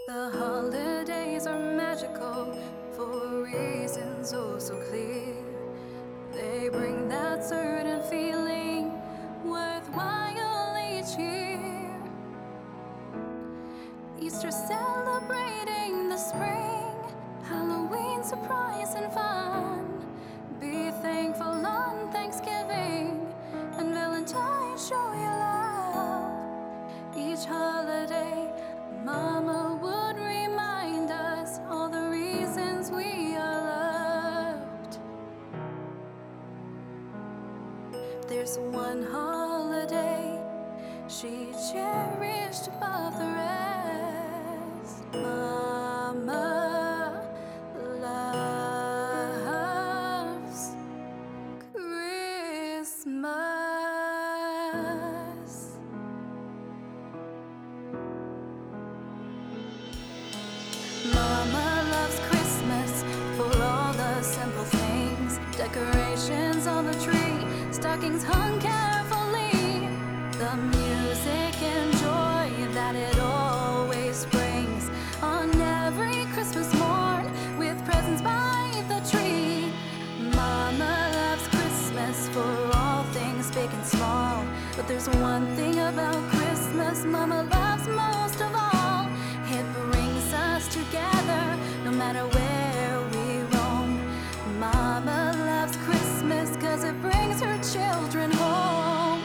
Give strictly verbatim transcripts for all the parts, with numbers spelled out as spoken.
The holidays are magical for reasons oh so clear. They bring that certain feeling worthwhile each year. Easter celebrating the spring, Halloween surprise and fun. Be thankful on Thanksgiving, and Valentine's show your love. Each holiday, Mama would remind us all the reasons we are loved. There's one holiday she cherished above the rest. Mama loves Christmas. Mama loves Christmas for all the simple things. Decorations on the tree, stockings hung carefully. The music and joy that it always brings on every Christmas morn, with presents by the tree. Mama loves Christmas for all things big and small, but there's one thing about Christmas Mama loves most of all. It brings us together no matter where we roam. Mama loves Christmas 'cause it brings her children home.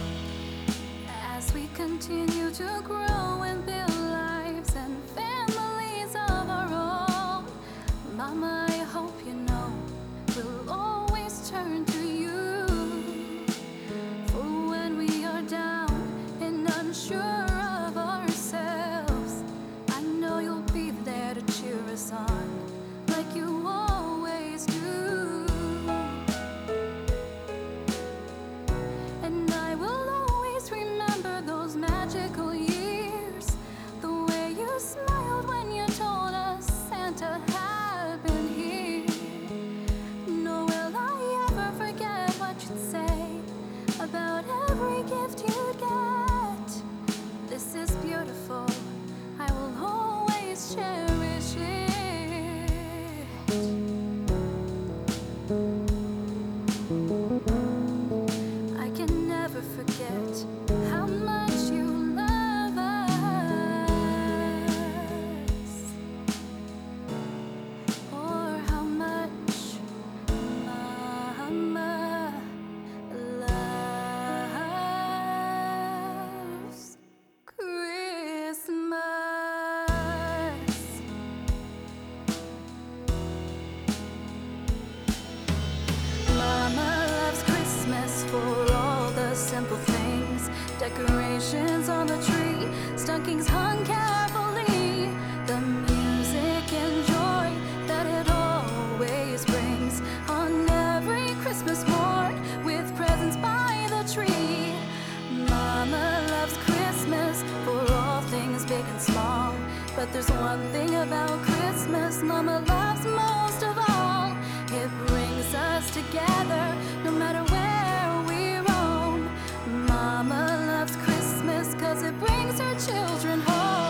As we continue to grow and build lives and families of our own, Mama, I hope you know we'll always turn to you for when we are down and unsure of ourselves. I know you'll be there to cheer us on like you always do. And I will always remember those magical years, the way you smiled when you told us Santa had been here. Nor will I ever forget what you'd say about every gift you'd get. This is beautiful, I will always cherish it. I can never forget how much you love us, or how much Mama loves Christmas. Mama loves Christmas for all the simple things. Decorations on the tree, stockings hung carefully. The music and joy that it always brings on every Christmas morn, with presents by the tree. Mama loves Christmas for all things big and small, but there's one thing about Christmas Mama loves most of all. It brings us together no matter where we roam. Mama loves Christmas 'cause it brings her children home.